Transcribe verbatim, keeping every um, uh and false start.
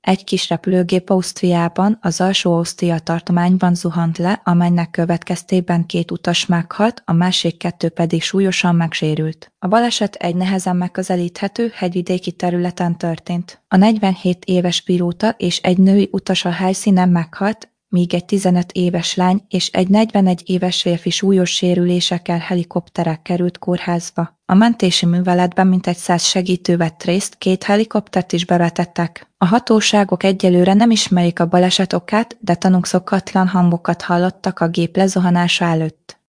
Egy kis repülőgép Ausztriában, az Alsó-Ausztria tartományban zuhant le, amelynek következtében két utas meghalt, a másik kettő pedig súlyosan megsérült. A baleset egy nehezen megközelíthető hegyvidéki területen történt. A negyvenhét éves pilóta és egy női utas a helyszínen meghalt, míg egy tizenöt éves lány és egy negyvenegy éves férfi súlyos sérülésekkel helikopterrel került kórházba. A mentési műveletben mintegy száz segítő vett részt, két helikoptert is bevetettek. A hatóságok egyelőre nem ismerik a baleset okát, de tanúk szokatlan hangokat hallottak a gép lezuhanása előtt.